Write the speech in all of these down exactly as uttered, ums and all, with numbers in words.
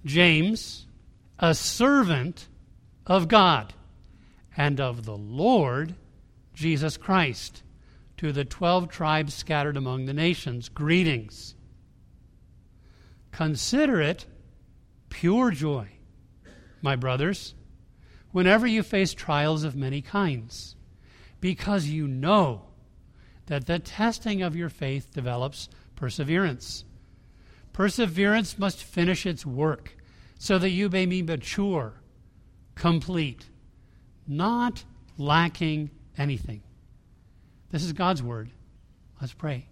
James, a servant of God and of the Lord Jesus Christ, to the twelve tribes scattered among the nations, greetings. Consider it pure joy, my brothers, whenever you face trials of many kinds, because you know that the testing of your faith develops perseverance. Perseverance must finish its work, so that you may be mature, complete, not lacking anything. This is God's word. Let's pray.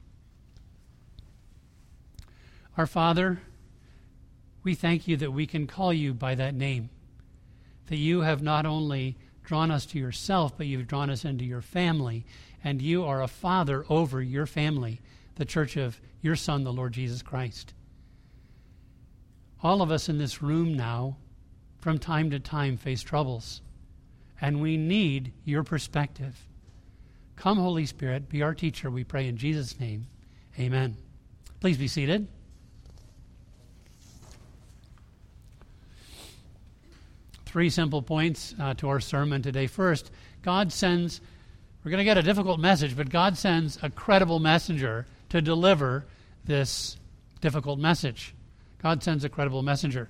Our Father, we thank you that we can call you by that name, that you have not only drawn us to yourself, but you've drawn us into your family, and you are a father over your family, the church of your Son, the Lord Jesus Christ. All of us in this room now, from time to time, face troubles, and we need your perspective. Come, Holy Spirit, be our teacher, we pray in Jesus' name. Amen. Please be seated. Three simple points uh, to our sermon today. First, God sends, we're going to get a difficult message, but God sends a credible messenger to deliver this difficult message. God sends a credible messenger.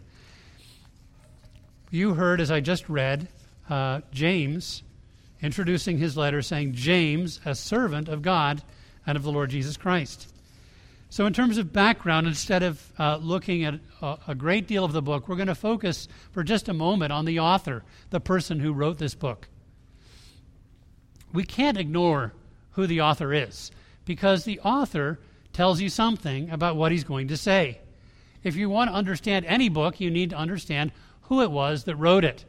You heard, as I just read, uh, James introducing his letter saying, James, a servant of God and of the Lord Jesus Christ. So in terms of background, instead of uh, looking at a, a great deal of the book, we're going to focus for just a moment on the author, the person who wrote this book. We can't ignore who the author is, because the author tells you something about what he's going to say. If you want to understand any book, you need to understand who it was that wrote it.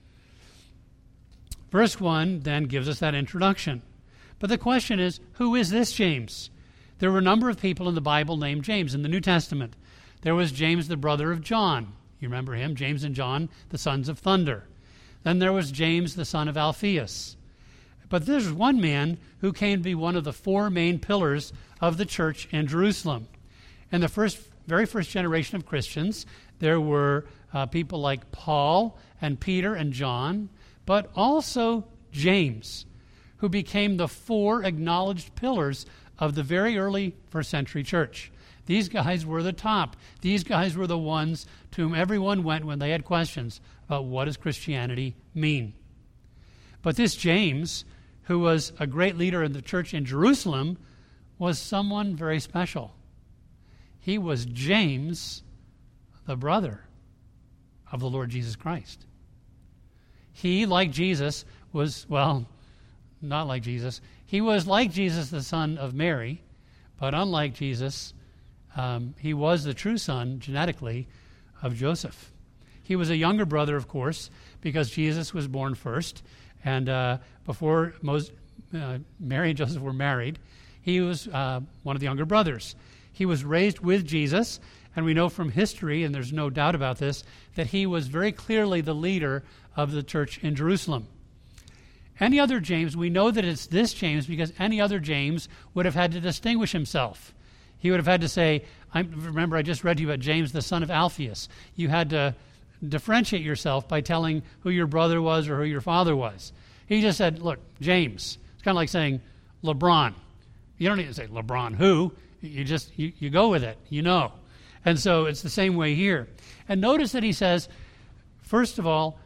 Verse one then gives us that introduction. But the question is, who is this James? There were a number of people in the Bible named James in the New Testament. There was James, the brother of John. You remember him, James and John, the sons of thunder. Then there was James, the son of Alphaeus. But there's one man who came to be one of the four main pillars of the church in Jerusalem. In the first, very first generation of Christians, there were uh, people like Paul and Peter and John, but also James, who became the four acknowledged pillars of the very early first century church. These guys were the top. These guys were the ones to whom everyone went when they had questions about what does Christianity mean. But this James, who was a great leader in the church in Jerusalem, was someone very special. He was James, the brother of the Lord Jesus Christ. He, like Jesus, was, well, not like Jesus. He was like Jesus, the son of Mary, but unlike Jesus, um, he was the true son, genetically, of Joseph. He was a younger brother, of course, because Jesus was born first, and uh, before Moses, uh, Mary and Joseph were married, he was uh, one of the younger brothers. He was raised with Jesus, and we know from history, and there's no doubt about this, that he was very clearly the leader of the church in Jerusalem. Any other James, we know that it's this James because any other James would have had to distinguish himself. He would have had to say, I remember I just read to you about James, the son of Alphaeus. You had to differentiate yourself by telling who your brother was or who your father was. He just said, look, James. It's kind of like saying LeBron. You don't need to say LeBron who. You just, you, you go with it. You know. And so it's the same way here. And notice that he says, first of all,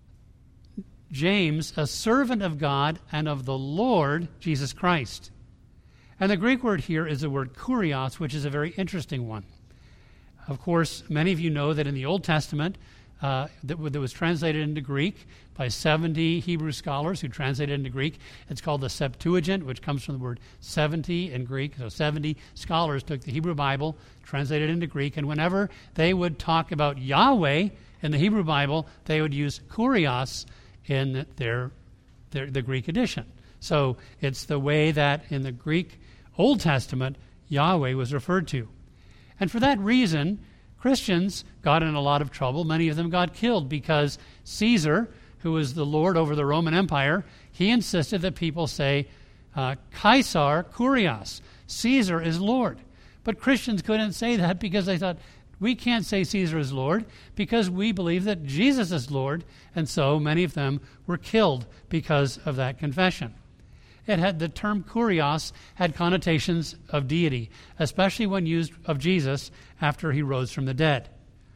James, a servant of God and of the Lord Jesus Christ. And the Greek word here is the word kurios, which is a very interesting one. Of course, many of you know that in the Old Testament, uh, that, that was translated into Greek by seventy Hebrew scholars who translated into Greek. It's called the Septuagint, which comes from the word seventy in Greek. So seventy scholars took the Hebrew Bible, translated into Greek, and whenever they would talk about Yahweh in the Hebrew Bible, they would use kurios in their, their the Greek edition. So it's the way that in the Greek Old Testament, Yahweh was referred to. And for that reason, Christians got in a lot of trouble. Many of them got killed because Caesar, who was the lord over the Roman Empire, he insisted that people say, uh, Caesar Kurios, Caesar is Lord. But Christians couldn't say that because they thought, We can't say Caesar is Lord because we believe that Jesus is Lord, and so many of them were killed because of that confession. It had the term kurios had connotations of deity, especially when used of Jesus after he rose from the dead.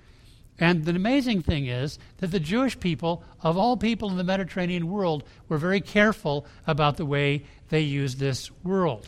And the amazing thing is that the Jewish people, of all people in the Mediterranean world, were very careful about the way they used this world.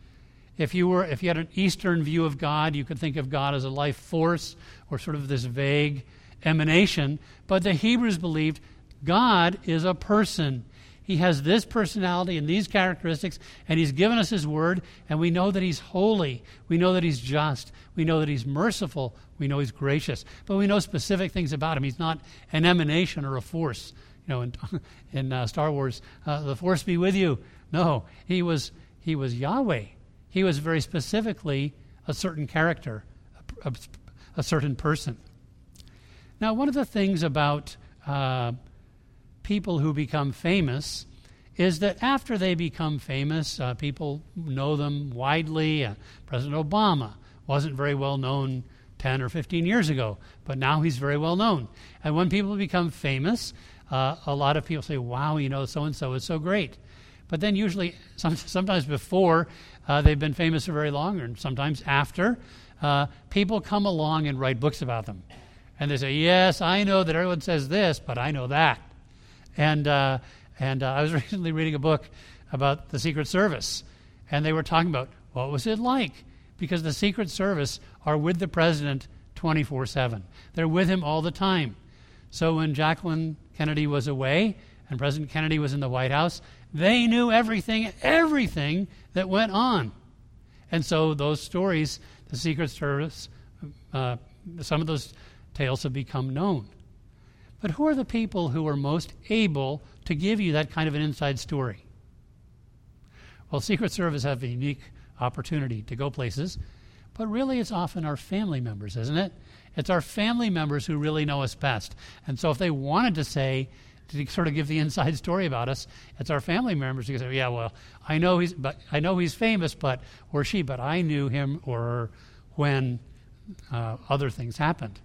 If you were, if you had an Eastern view of God, you could think of God as a life force or sort of this vague emanation. But the Hebrews believed God is a person. He has this personality and these characteristics, and he's given us his word, and we know that he's holy. We know that he's just. We know that he's merciful. We know he's gracious. But we know specific things about him. He's not an emanation or a force. You know, in, in uh, Star Wars, uh, the force be with you. No, he was he was Yahweh. He was very specifically a certain character, a, a, a certain person. Now, one of the things about uh, people who become famous is that after they become famous, uh, people know them widely. Uh, President Obama wasn't very well known ten or fifteen years ago, but now he's very well known. And when people become famous, uh, a lot of people say, wow, you know, so-and-so is so great. But then usually, some, sometimes before uh, they've been famous for very long, or sometimes after, uh, people come along and write books about them. And they say, yes, I know that everyone says this, but I know that. And uh, and uh, I was recently reading a book about the Secret Service, and they were talking about what was it like? Because the Secret Service are with the president twenty-four seven. They're with him all the time. So when Jacqueline Kennedy was away and President Kennedy was in the White House, they knew everything, everything that went on. And so those stories, the Secret Service, uh, some of those tales have become known. But who are the people who are most able to give you that kind of an inside story? Well, Secret Service have a unique opportunity to go places, but really it's often our family members, isn't it? It's our family members who really know us best. And so if they wanted to say, to sort of give the inside story about us, it's our family members who say, yeah, well, I know he's but I know he's famous, but or she, but I knew him or her when uh, other things happened.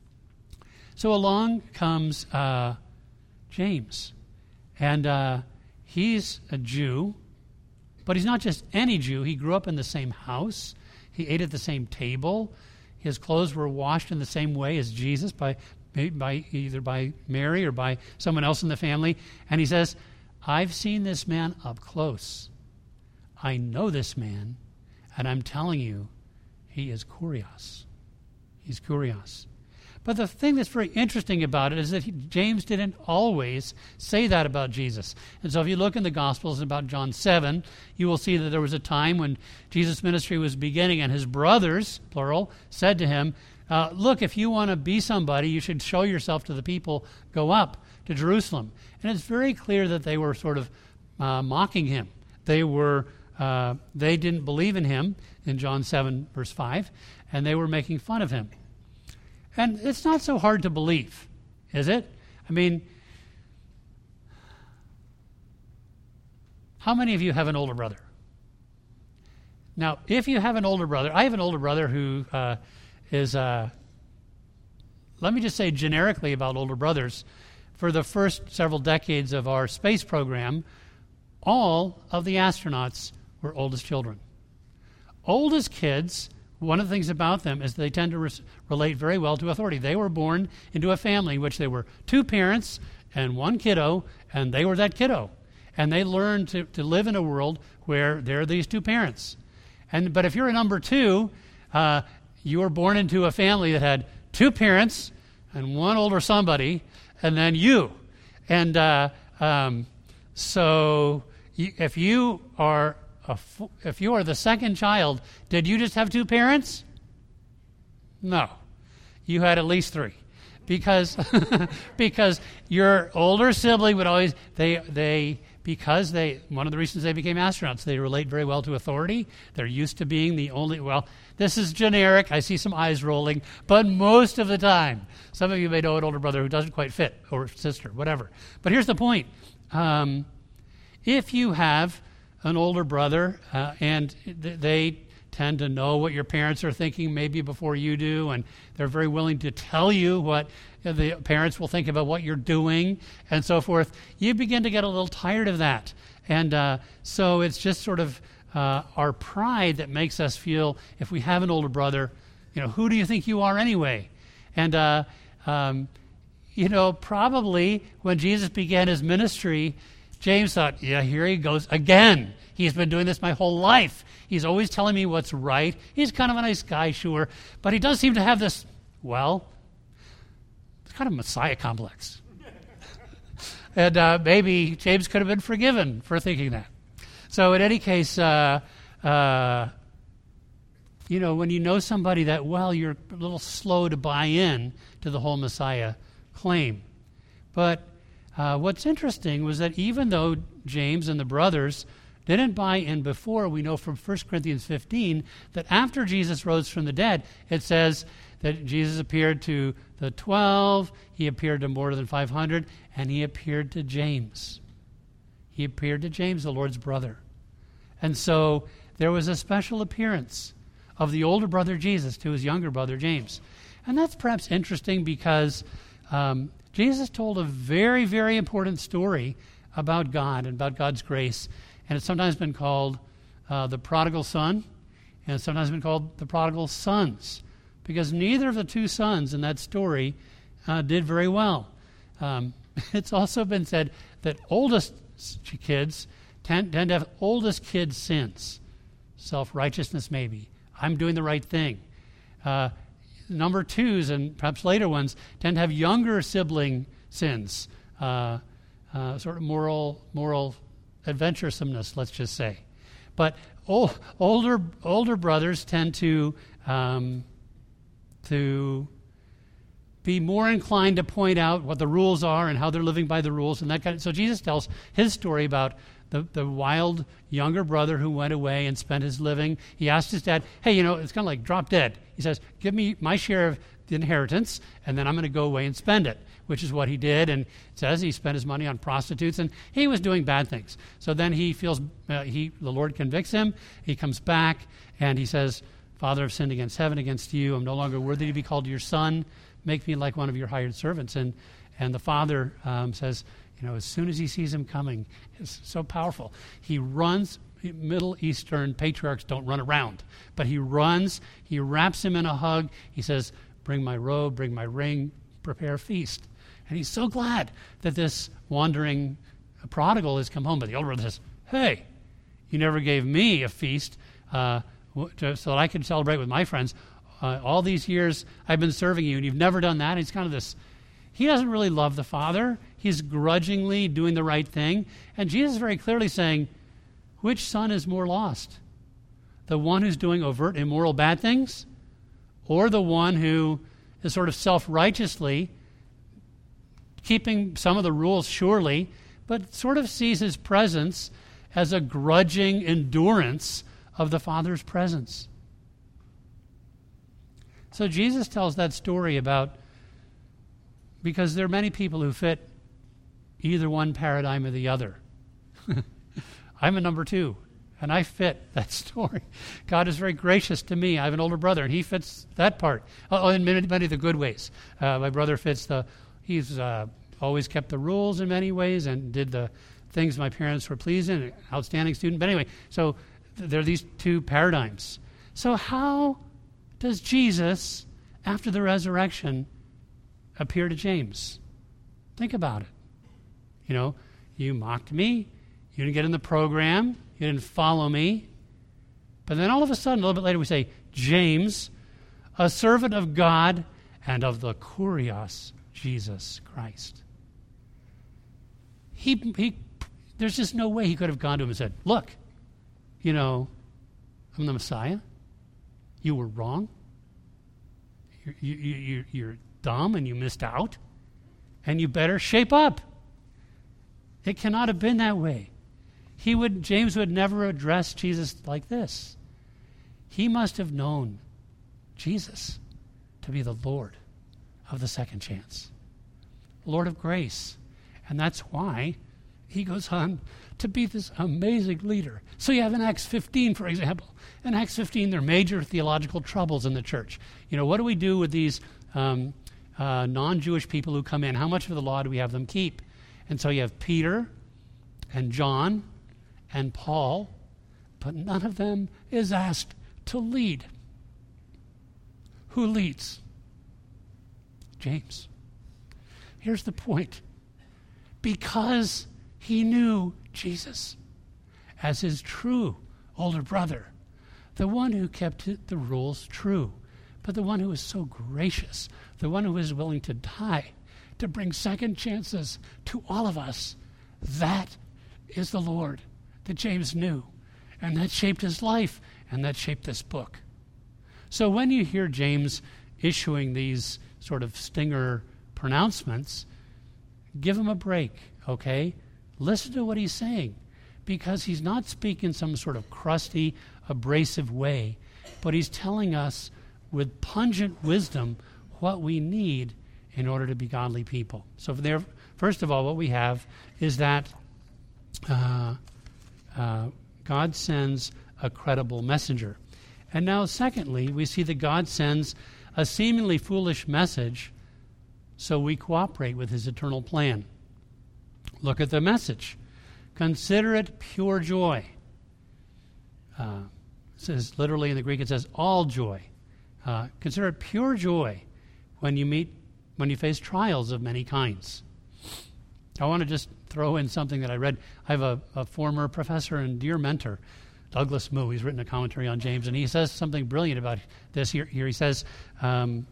So along comes uh, James, and uh, he's a Jew, but he's not just any Jew. He grew up in the same house. He ate at the same table. His clothes were washed in the same way as Jesus by by either by Mary or by someone else in the family. And he says, I've seen this man up close. I know this man, and I'm telling you, he is kurios. He's kurios. But the thing that's very interesting about it is that he, James didn't always say that about Jesus. And so if you look in the Gospels about John seven, you will see that there was a time when Jesus' ministry was beginning, and his brothers, plural, said to him, uh, look, if you want to be somebody, you should show yourself to the people, go up to Jerusalem. And it's very clear that they were sort of uh, mocking him. They were uh, they didn't believe in him in John seven, verse five, and they were making fun of him. And it's not so hard to believe, is it? I mean, how many of you have an older brother? Now, if you have an older brother, I have an older brother who uh, is, uh, let me just say generically about older brothers, for the first several decades of our space program, all of the astronauts were oldest children. Oldest kids, one of the things about them is they tend to res- relate very well to authority. They were born into a family in which there were two parents and one kiddo, and they were that kiddo. And they learned to, to live in a world where there are these two parents. And But if you're a number two, uh, you were born into a family that had two parents and one older somebody, and then you. And uh, um, so you, if you are a, if you are the second child, did you just have two parents? No, you had at least three, because because your older sibling would always they they because they one of the reasons they became astronauts, they relate very well to authority. They're used to being the only, well, this is generic. I see some eyes rolling, but most of the time, some of you may know an older brother who doesn't quite fit, or sister, whatever. But here's the point. Um, if you have an older brother uh, and th- they tend to know what your parents are thinking maybe before you do, and they're very willing to tell you what the parents will think about what you're doing and so forth. You begin to get a little tired of that. And uh, so it's just sort of uh, our pride that makes us feel, if we have an older brother, you know, who do you think you are anyway? And, uh, um, you know, probably when Jesus began his ministry, James thought, yeah, here he goes again. He's been doing this my whole life. He's always telling me what's right. He's kind of a nice guy, sure. But he does seem to have this, well, it's kind of Messiah complex. And uh, maybe James could have been forgiven for thinking that. So in any case, uh, uh, you know, when you know somebody that well, you're a little slow to buy in to the whole Messiah claim. But uh, what's interesting was that even though James and the brothers didn't buy in before, we know from First Corinthians fifteen that after Jesus rose from the dead, it says that Jesus appeared to the twelve, he appeared to more than five hundred, and he appeared to James. He appeared to James, the Lord's brother. And so there was a special appearance of the older brother Jesus to his younger brother James. And that's perhaps interesting because um, Jesus told a very, very important story about God and about God's grace. And it's sometimes been called uh, the prodigal son, and it's sometimes been called the prodigal sons, because neither of the two sons in that story uh, did very well. Um, it's also been said that oldest kids tend, tend to have oldest kids' sins. Self-righteousness, maybe. I'm doing the right thing. Uh, number twos, and perhaps later ones, tend to have younger sibling sins, uh, uh, sort of moral moral adventuresomeness, let's just say. But old, older older brothers tend to um, to be more inclined to point out what the rules are and how they're living by the rules and that kind of. So Jesus tells his story about the, the wild younger brother who went away and spent his living. He asked his dad, hey, you know, it's kind of like drop dead. He says, give me my share of the inheritance, and then I'm going to go away and spend it, which is what he did. And it says he spent his money on prostitutes, and he was doing bad things. So then he feels, uh, he the Lord convicts him. He comes back, and he says, Father, I've sinned against heaven, against you. I'm no longer worthy to be called your son. Make me like one of your hired servants. And and the father um, says, you know, as soon as he sees him coming, it's so powerful. He runs. Middle Eastern patriarchs don't run around, but he runs. He wraps him in a hug. He says, bring my robe, bring my ring, prepare a feast. And he's so glad that this wandering prodigal has come home. But the older brother says, hey, you never gave me a feast uh, to, so that I could celebrate with my friends. Uh, all these years I've been serving you, and you've never done that. And he's kind of this, he doesn't really love the Father. He's grudgingly doing the right thing. And Jesus is very clearly saying, which son is more lost? The one who's doing overt immoral bad things, or the one who is sort of self-righteously keeping some of the rules surely, but sort of sees his presence as a grudging endurance of the Father's presence. So Jesus tells that story about, because there are many people who fit either one paradigm or the other. I'm a number two, and I fit that story. God is very gracious to me. I have an older brother, and he fits that part. Oh, in many, many of the good ways. Uh, my brother fits the, he's uh, always kept the rules in many ways and did the things my parents were pleased in, an outstanding student. But anyway, so th- there are these two paradigms. So how does Jesus, after the resurrection, appear to James? Think about it. You know, you mocked me. You didn't get in the program. You didn't follow me. But then all of a sudden, a little bit later, we say, James, a servant of God and of the Kurios, Jesus Christ. He, he, there's just no way he could have gone to him and said, look, you know, I'm the Messiah. You were wrong. You're, you, you, you're dumb and you missed out. And you better shape up. It cannot have been that way. He would, James would never address Jesus like this. He must have known Jesus to be the Lord of the second chance, Lord of grace. And that's why he goes on to be this amazing leader. So you have in Acts fifteen, for example. In Acts fifteen, there are major theological troubles in the church. You know, what do we do with these um, uh, non-Jewish people who come in? How much of the law do we have them keep? And so you have Peter and John and Paul, but none of them is asked to lead. Who leads? James. Here's the point. Because he knew Jesus as his true older brother, the one who kept the rules true, but the one who was so gracious, the one who was willing to die to bring second chances to all of us, that is the Lord that James knew, and that shaped his life, and that shaped this book. So when you hear James issuing these sort of stinger pronouncements, give him a break, okay? Listen to what he's saying, because he's not speaking some sort of crusty, abrasive way, but he's telling us with pungent wisdom what we need in order to be godly people. So there, first of all, what we have is that uh, uh, God sends a credible messenger. And now, secondly, we see that God sends a seemingly foolish message so we cooperate with his eternal plan. Look at the message. Consider it pure joy. Uh, it says, literally in the Greek, it says all joy. Uh, consider it pure joy when you meet, when you face trials of many kinds. I want to just throw in something that I read. I have a, a former professor and dear mentor, Douglas Moo. He's written a commentary on James, and he says something brilliant about this here. Here he says, um,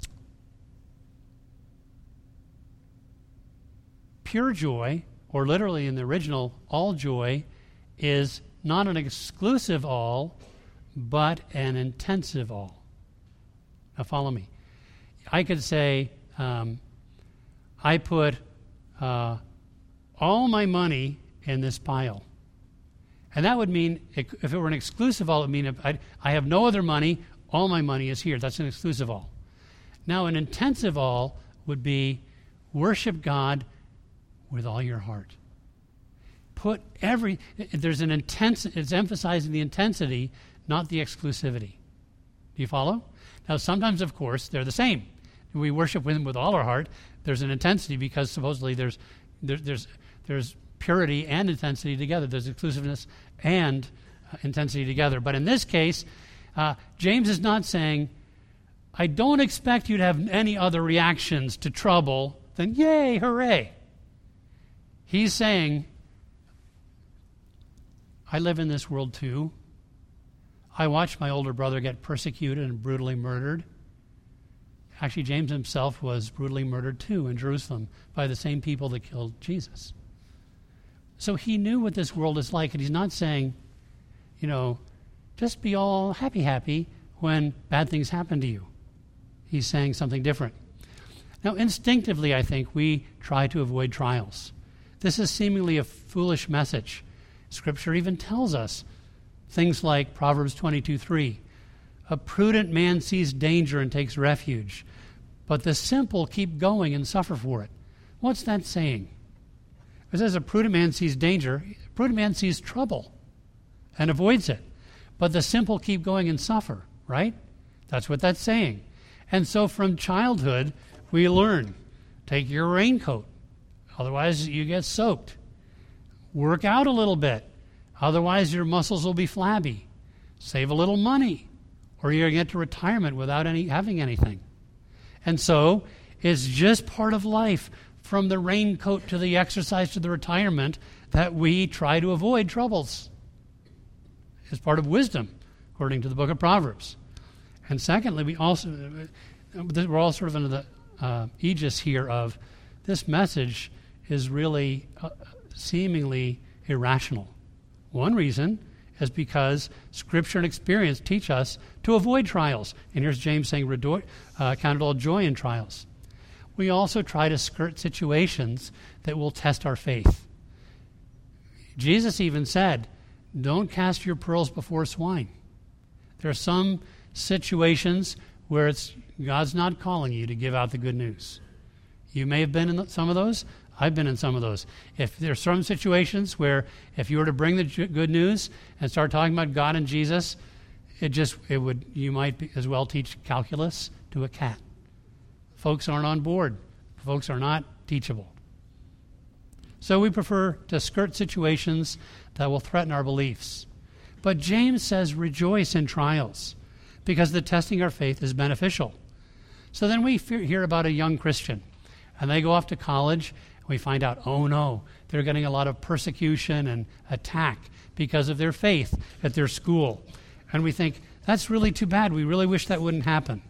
pure joy, or literally in the original, all joy, is not an exclusive all, but an intensive all. Now follow me. I could say, um, I put uh, all my money in this pile. And that would mean, if it were an exclusive all, it would mean if I, I have no other money, all my money is here. That's an exclusive all. Now, an intensive all would be worship God with all your heart. Put every, there's an intense, it's emphasizing the intensity, not the exclusivity. Do you follow? Now, sometimes, of course, they're the same. We worship Him with all our heart. There's an intensity because supposedly there's there, there's there's purity and intensity together. There's exclusiveness and uh, intensity together. But in this case, uh, James is not saying, I don't expect you to have any other reactions to trouble than yay, hooray. He's saying, I live in this world too. I watched my older brother get persecuted and brutally murdered. Actually, James himself was brutally murdered too in Jerusalem by the same people that killed Jesus. So he knew what this world is like, and he's not saying, you know, just be all happy, happy when bad things happen to you. He's saying something different. Now, instinctively, I think we try to avoid trials. This is seemingly a foolish message. Scripture even tells us things like Proverbs twenty-two three. A prudent man sees danger and takes refuge, but the simple keep going and suffer for it. What's that saying? It says a prudent man sees danger. A prudent man sees trouble and avoids it, but the simple keep going and suffer, right? That's what that's saying. And so from childhood, we learn, take your raincoat, otherwise you get soaked. Work out a little bit, otherwise your muscles will be flabby. Save a little money, or you're going to get to retirement without any having anything. And so it's just part of life, from the raincoat to the exercise to the retirement, that we try to avoid troubles. It's part of wisdom, according to the book of Proverbs. And secondly, we also, we're all sort of under the uh, aegis here of this message is really uh, seemingly irrational. One reason is because Scripture and experience teach us to avoid trials. And here's James saying, Redo- uh, count it all joy in trials. We also try to skirt situations that will test our faith. Jesus even said, don't cast your pearls before swine. There are some situations where it's God's not calling you to give out the good news. You may have been in some of those. I've been in some of those. If there's some situations where if you were to bring the good news and start talking about God and Jesus, it just, it would, you might be, as well teach calculus to a cat. Folks aren't on board. Folks are not teachable. So we prefer to skirt situations that will threaten our beliefs. But James says rejoice in trials because the testing our faith is beneficial. So then we hear about a young Christian and they go off to college and we find out, oh no, they're getting a lot of persecution and attack because of their faith at their school. And we think, that's really too bad. We really wish that wouldn't happen.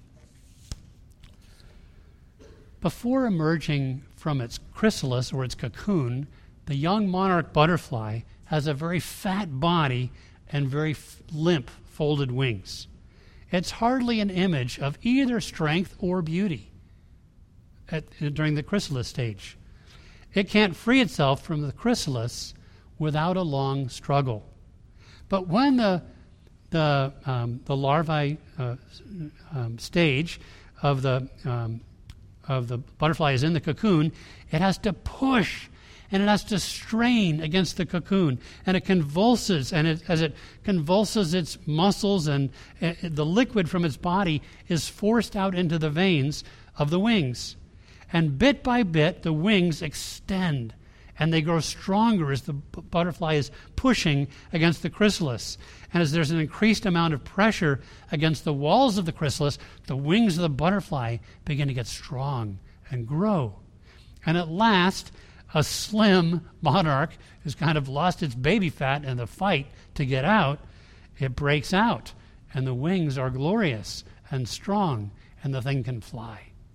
Before emerging from its chrysalis or its cocoon, the young monarch butterfly has a very fat body and very f- limp folded wings. It's hardly an image of either strength or beauty at, during the chrysalis stage. It can't free itself from the chrysalis without a long struggle. But when the the um, the larvae uh, um, stage of the um, of the butterfly is in the cocoon, it has to push and it has to strain against the cocoon, and it convulses, and it, as it convulses its muscles, and uh, the liquid from its body is forced out into the veins of the wings. And bit by bit, the wings extend, and they grow stronger as the b- butterfly is pushing against the chrysalis. And as there's an increased amount of pressure against the walls of the chrysalis, the wings of the butterfly begin to get strong and grow. And at last, a slim monarch who's kind of lost its baby fat in the fight to get out, it breaks out, and the wings are glorious and strong, and the thing can fly.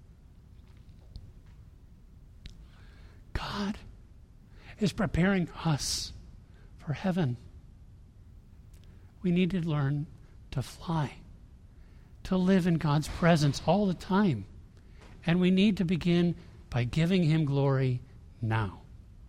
God is preparing us for heaven. We need to learn to fly, to live in God's presence all the time. And we need to begin by giving him glory now.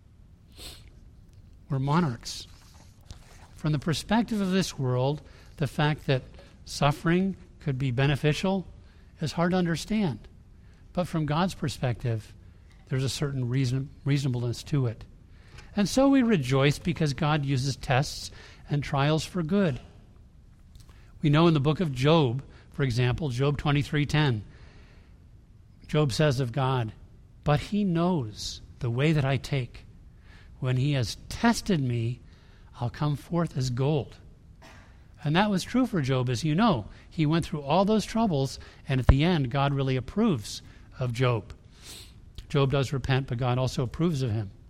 We're monarchs. From the perspective of this world, the fact that suffering could be beneficial is hard to understand. But from God's perspective, there's a certain reason, reasonableness to it. And so we rejoice because God uses tests and trials for good. We know in the book of Job, for example, Job twenty-three ten, Job says of God, "But he knows the way that I take. When he has tested me, I'll come forth as gold." And that was true for Job, as you know. He went through all those troubles, and at the end, God really approves of Job. Job does repent, but God also approves of him.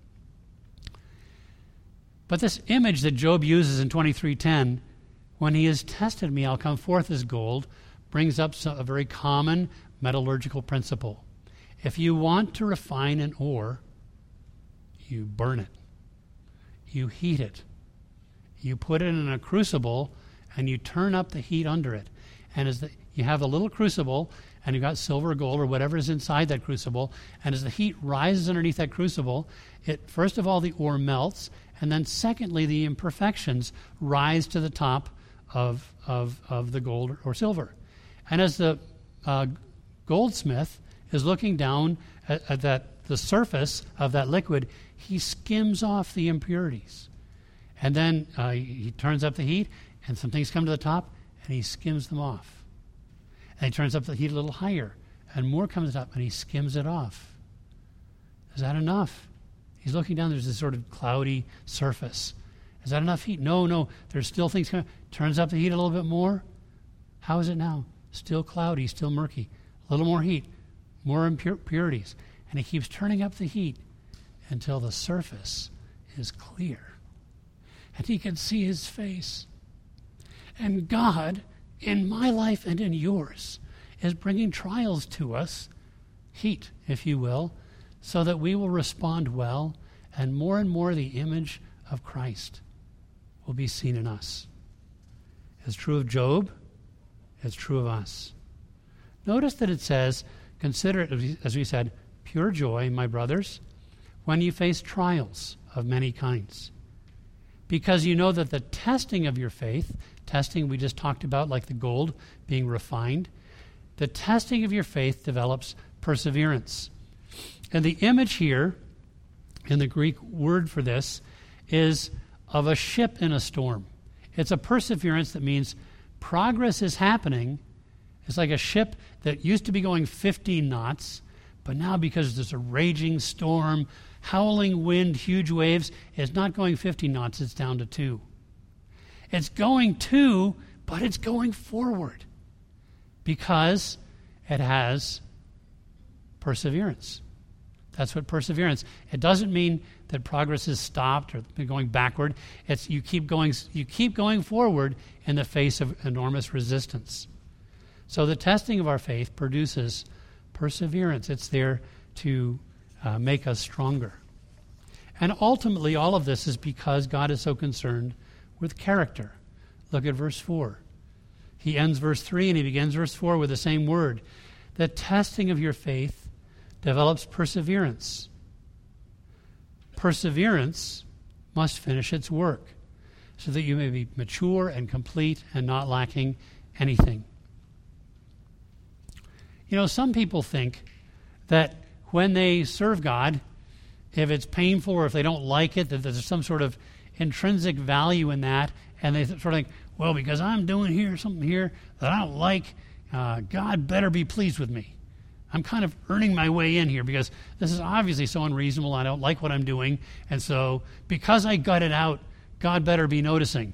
But this image that Job uses in twenty-three ten, when he has tested me, I'll come forth as gold, brings up a very common metallurgical principle. If you want to refine an ore, you burn it. You heat it. You put it in a crucible, and you turn up the heat under it. And as the, you have a little crucible, and you've got silver or gold or whatever is inside that crucible, and as the heat rises underneath that crucible, it first of all, the ore melts, and then secondly, the imperfections rise to the top of, of, of the gold or silver. And as the uh, goldsmith is looking down at, at that the surface of that liquid, he skims off the impurities. And then uh, he turns up the heat, and some things come to the top, and he skims them off. And he turns up the heat a little higher, and more comes up, and he skims it off. Is that enough? He's looking down, there's this sort of cloudy surface. Is that enough heat? No, no, there's still things coming. Turns up the heat a little bit more. How is it now? Still cloudy, still murky. A little more heat, more impurities. And he keeps turning up the heat until the surface is clear. And he can see his face. And God, in my life and in yours, is bringing trials to us, heat, if you will, so that we will respond well, and more and more the image of Christ will be seen in us. It's true of Job. It's true of us. Notice that it says, consider it, as we said, pure joy, my brothers, when you face trials of many kinds. Because you know that the testing of your faith, testing we just talked about, like the gold being refined, the testing of your faith develops perseverance. And the image here in the Greek word for this is of a ship in a storm. It's a perseverance that means progress is happening. It's like a ship that used to be going fifteen knots, but now because there's a raging storm, howling wind, huge waves, it's not going fifty knots, it's down to two. It's going two, but it's going forward because it has perseverance. That's what perseverance. It doesn't mean that progress is stopped or going backward. It's you keep going you keep going forward in the face of enormous resistance. So the testing of our faith produces perseverance. It's there to uh, make us stronger. And ultimately, all of this is because God is so concerned with character. Look at verse four. He ends verse three and he begins verse four with the same word. The testing of your faith develops perseverance. Perseverance must finish its work so that you may be mature and complete and not lacking anything. You know, some people think that when they serve God, if it's painful or if they don't like it, that there's some sort of intrinsic value in that, and they sort of think, well, because I'm doing here something here that I don't like, uh, God better be pleased with me. I'm kind of earning my way in here because this is obviously so unreasonable. I don't like what I'm doing. And so because I got it out, God better be noticing.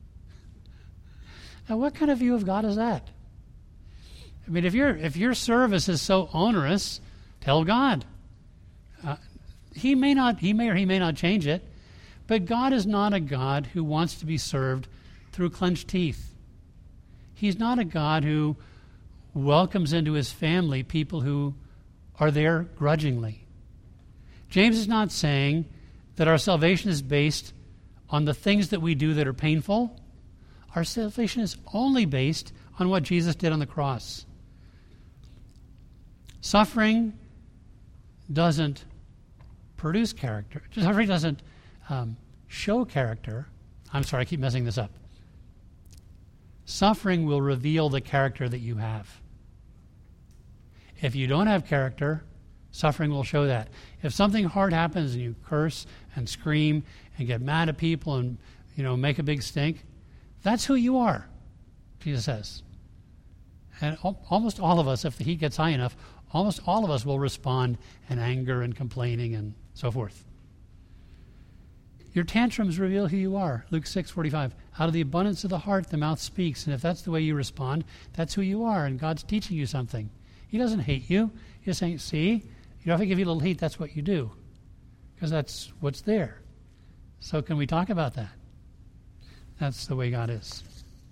Now, what kind of view of God is that? I mean, if, your if your service is so onerous, tell God. Uh, he may not, he may or he may not change it, but God is not a God who wants to be served through clenched teeth. He's not a God who welcomes into his family people who are there grudgingly. James is not saying that our salvation is based on the things that we do that are painful. Our salvation is only based on what Jesus did on the cross. Suffering doesn't produce character. Suffering doesn't um, show character. I'm sorry, I keep messing this up. Suffering will reveal the character that you have. If you don't have character, suffering will show that. If something hard happens and you curse and scream and get mad at people and, you know, make a big stink, that's who you are, Jesus says. And al- almost all of us, if the heat gets high enough, almost all of us will respond in anger and complaining and so forth. Your tantrums reveal who you are. Luke six forty-five. Out of the abundance of the heart, the mouth speaks. And if that's the way you respond, that's who you are. And God's teaching you something. He doesn't hate you. He's saying, see, you know, if I give you a little heat, that's what you do. Because that's what's there. So can we talk about that? That's the way God is.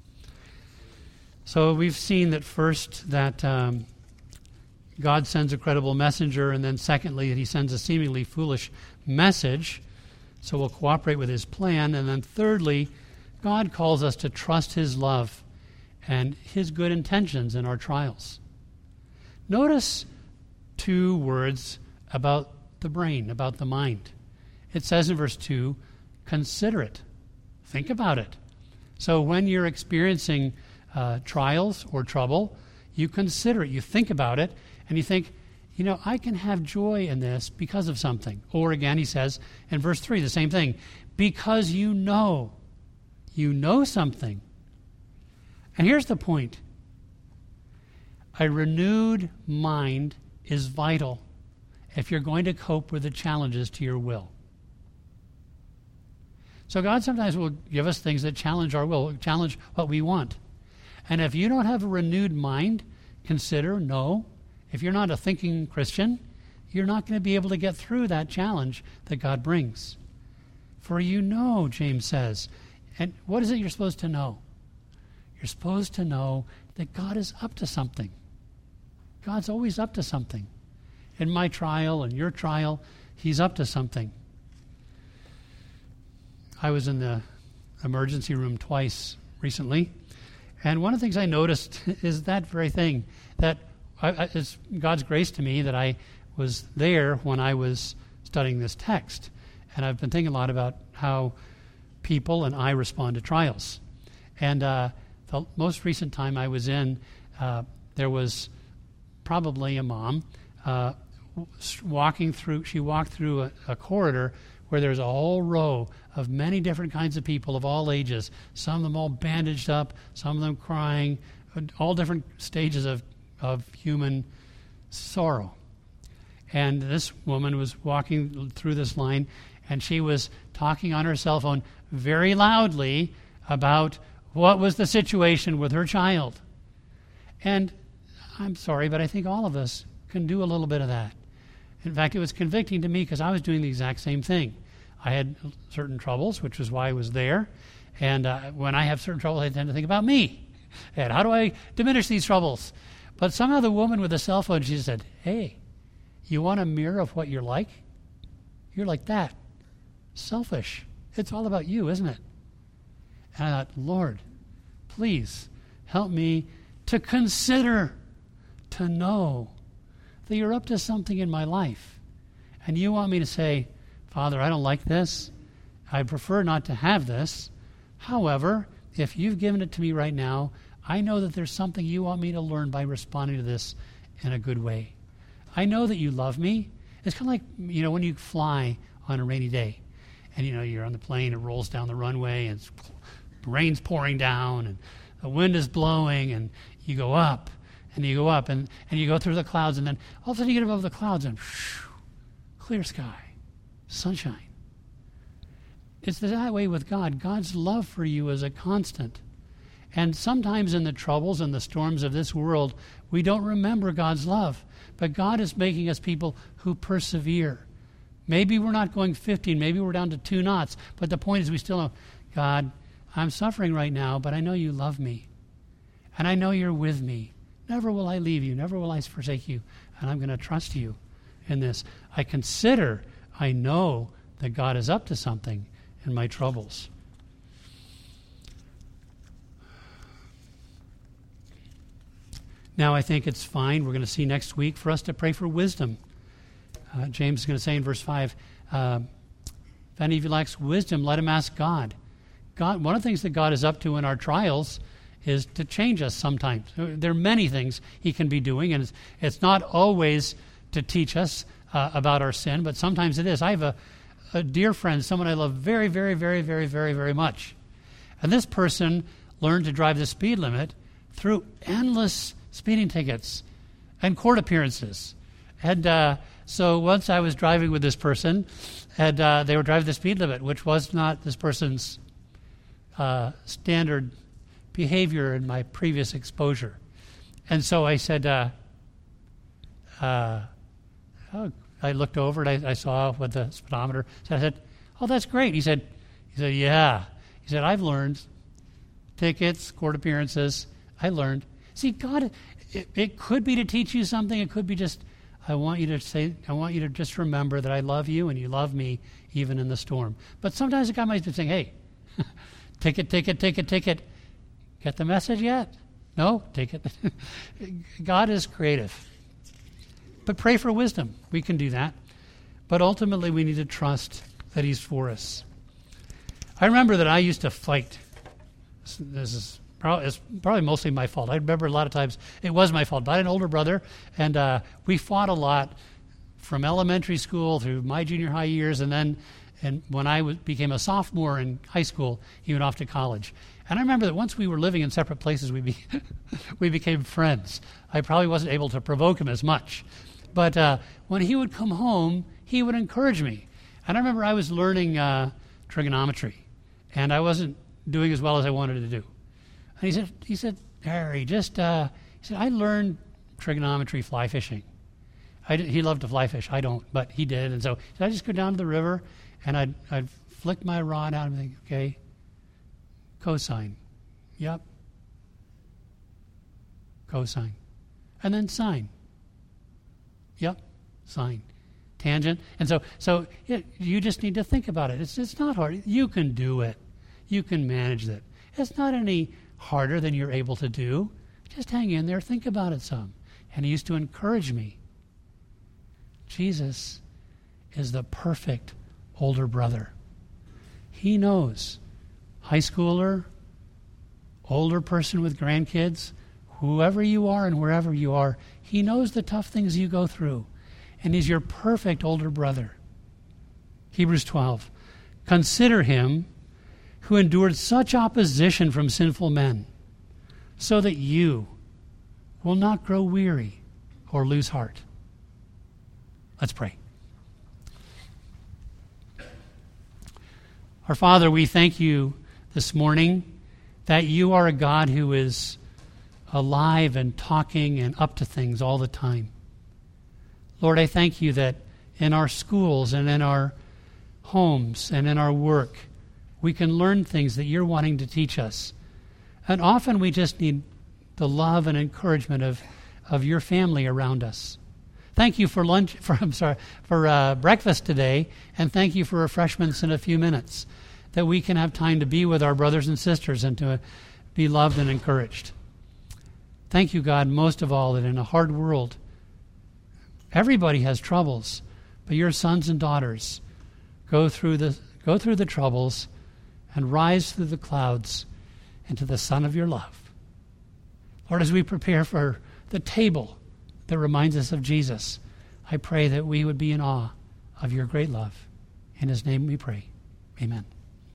So we've seen that first, that um, God sends a credible messenger, and then secondly, that he sends a seemingly foolish message. So we'll cooperate with his plan. And then thirdly, God calls us to trust his love and his good intentions in our trials. Notice two words about the brain, about the mind. It says in verse two, consider it. Think about it. So when you're experiencing uh, trials or trouble, you consider it, you think about it, and you think, you know, I can have joy in this because of something. Or again, he says in verse three, the same thing, because you know, you know something. And here's the point. A renewed mind is vital if you're going to cope with the challenges to your will. So God sometimes will give us things that challenge our will, challenge what we want. And if you don't have a renewed mind, consider, no, if you're not a thinking Christian, you're not going to be able to get through that challenge that God brings. For you know, James says, and what is it you're supposed to know? You're supposed to know that God is up to something. God's always up to something. In my trial and your trial, he's up to something. I was in the emergency room twice recently, and one of the things I noticed is that very thing, that I, I, it's God's grace to me that I was there when I was studying this text. And I've been thinking a lot about how people and I respond to trials. And uh, the most recent time I was in, uh, there was probably a mom uh, walking through, she walked through a, a corridor where there's a whole row of many different kinds of people of all ages, some of them all bandaged up, some of them crying, all different stages of, of human sorrow. And this woman was walking through this line, and she was talking on her cell phone very loudly about what was the situation with her child. And I'm sorry, but I think all of us can do a little bit of that. In fact, it was convicting to me because I was doing the exact same thing. I had certain troubles, which is why I was there. And uh, when I have certain troubles, I tend to think about me. And how do I diminish these troubles? But somehow the woman with the cell phone, she said, hey, you want a mirror of what you're like? You're like that. Selfish. It's all about you, isn't it? And I thought, Lord, please help me to consider, to know that you're up to something in my life. And you want me to say, Father, I don't like this. I prefer not to have this. However, if you've given it to me right now, I know that there's something you want me to learn by responding to this in a good way. I know that you love me. It's kind of like, you know, when you fly on a rainy day and, you know, you're on the plane, it rolls down the runway and it's, rain's pouring down and the wind is blowing and you go up and you go up and, and you go through the clouds and then all of a sudden you get above the clouds and whew, clear sky, sunshine. It's that way with God. God's love for you is a constant. And sometimes in the troubles and the storms of this world, we don't remember God's love. But God is making us people who persevere. Maybe we're not going fifteen, maybe we're down to two knots. But the point is we still know, God, I'm suffering right now, but I know you love me. And I know you're with me. Never will I leave you. Never will I forsake you. And I'm going to trust you in this. I consider, I know that God is up to something in my troubles. Now I think it's fine. We're going to see next week for us to pray for wisdom. Uh, James is going to say in verse five, uh, if any of you lacks wisdom, let him ask God. God. One of the things that God is up to in our trials is to change us sometimes. There are many things he can be doing, and it's, it's not always to teach us uh, about our sin, but sometimes it is. I have a, a dear friend, someone I love very, very, very, very, very, very much. And this person learned to drive the speed limit through endless speeding tickets and court appearances. And uh, so once I was driving with this person, and uh, they were driving the speed limit, which was not this person's uh, standard behavior in my previous exposure. And so I said, uh, uh, oh, I looked over and I, I saw what the speedometer said. I said, oh, that's great. He said, he said, yeah. He said, I've learned tickets, court appearances. I learned. See, God, it, it could be to teach you something. It could be just, I want you to say, I want you to just remember that I love you and you love me even in the storm. But sometimes God might be saying, hey, ticket, ticket, ticket, ticket. Get the message yet? No? Take it. God is creative. But pray for wisdom. We can do that. But ultimately, we need to trust that he's for us. I remember that I used to fight. This is probably, it's probably mostly my fault. I remember a lot of times it was my fault. But I had an older brother, and uh, we fought a lot from elementary school through my junior high years, and then and when I w- became a sophomore in high school, he went off to college. And I remember that once we were living in separate places, we be we became friends. I probably wasn't able to provoke him as much. But uh, when he would come home, he would encourage me. And I remember I was learning uh, trigonometry, and I wasn't doing as well as I wanted to do. And he said, he said, Harry, just, uh, he said, I learned trigonometry fly fishing. I did, he loved to fly fish. I don't, but he did. And so he said, I just go down to the river, and I'd, I'd flick my rod out and think, okay, cosine. Yep. Cosine. And then sine. Yep. Sine. Tangent. And so so it, you just need to think about it. It's it's not hard. You can do it. You can manage it. It's not any harder than you're able to do. Just hang in there. Think about it some. And he used to encourage me. Jesus is the perfect older brother. He knows. High schooler, older person with grandkids, whoever you are and wherever you are, he knows the tough things you go through. and he's your perfect older brother. Hebrews twelve. Consider him who endured such opposition from sinful men, so that you will not grow weary or lose heart. Let's pray. Our Father, we thank you this morning that you are a God who is alive and talking and up to things all the time. Lord, I thank you that in our schools and in our homes and in our work, we can learn things that you're wanting to teach us. And often we just need the love and encouragement of, of your family around us. Thank you for lunch, for I'm sorry, for uh, breakfast today, and thank you for refreshments in a few minutes, that we can have time to be with our brothers and sisters and to be loved and encouraged. Thank you, God, most of all, that in a hard world, everybody has troubles, but your sons and daughters go through the go through the troubles and rise through the clouds into the sun of your love. Lord, as we prepare for the table that reminds us of Jesus, I pray that we would be in awe of your great love. In his name we pray. Amen.